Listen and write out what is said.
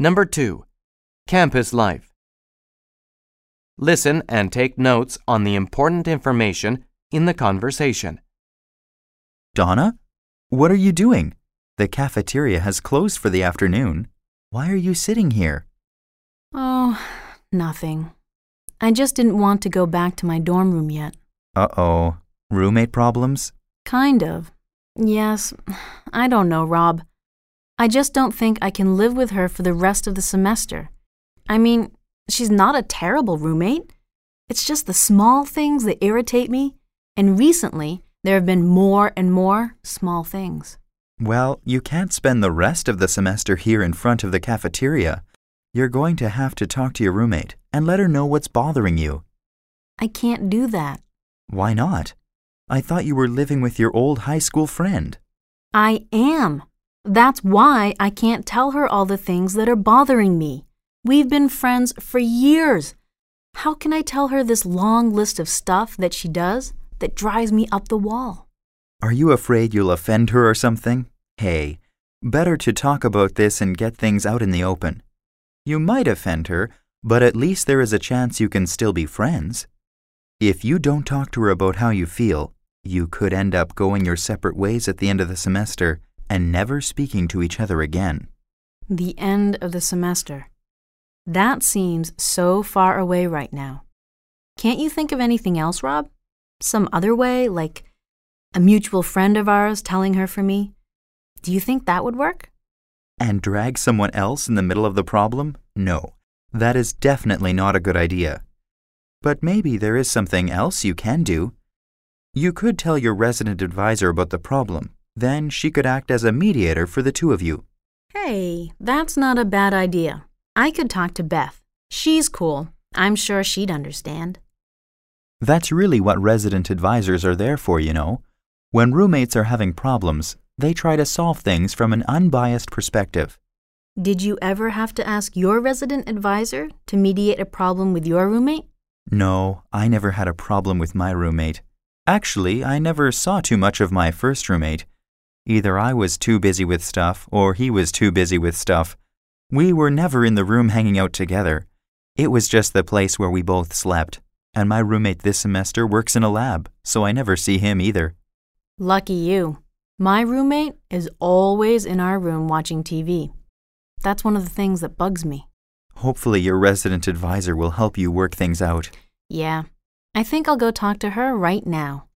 Number 2. Campus life. Listen and take notes on the important information in the conversation. Donna, what are you doing? The cafeteria has closed for the afternoon. Why are you sitting here? Oh, nothing. I just didn't want to go back to my dorm room yet. Uh-oh. Roommate problems? Kind of. Yes, I don't know, Rob. I just don't think I can live with her for the rest of the semester. I mean, she's not a terrible roommate. It's just the small things that irritate me, and recently there have been more and more small things. Well, you can't spend the rest of the semester here in front of the cafeteria. You're going to have to talk to your roommate and let her know what's bothering you. I can't do that. Why not? I thought you were living with your old high school friend. I am. That's why I can't tell her all the things that are bothering me. We've been friends for years. How can I tell her this long list of stuff that she does that drives me up the wall? Are you afraid you'll offend her or something? Hey, better to talk about this and get things out in the open. You might offend her, but at least there is a chance you can still be friends. If you don't talk to her about how you feel, you could end up going your separate ways at the end of the semester and never speaking to each other again. The end of the semester. That seems so far away right now. Can't you think of anything else, Rob? Some other way, like a mutual friend of ours telling her for me? Do you think that would work? And drag someone else in the middle of the problem? No, that is definitely not a good idea. But maybe there is something else you can do. You could tell your resident advisor about the problem. Then she could act as a mediator for the two of you. Hey, that's not a bad idea. I could talk to Beth. She's cool. I'm sure she'd understand. That's really what resident advisors are there for, you know. When roommates are having problems, they try to solve things from an unbiased perspective. Did you ever have to ask your resident advisor to mediate a problem with your roommate? No, I never had a problem with my roommate. Actually, I never saw too much of my first roommate. Either I was too busy with stuff or he was too busy with stuff. We were never in the room hanging out together. It was just the place where we both slept. And my roommate this semester works in a lab, so I never see him either. Lucky you. My roommate is always in our room watching TV. That's one of the things that bugs me. Hopefully your resident advisor will help you work things out. Yeah. I think I'll go talk to her right now.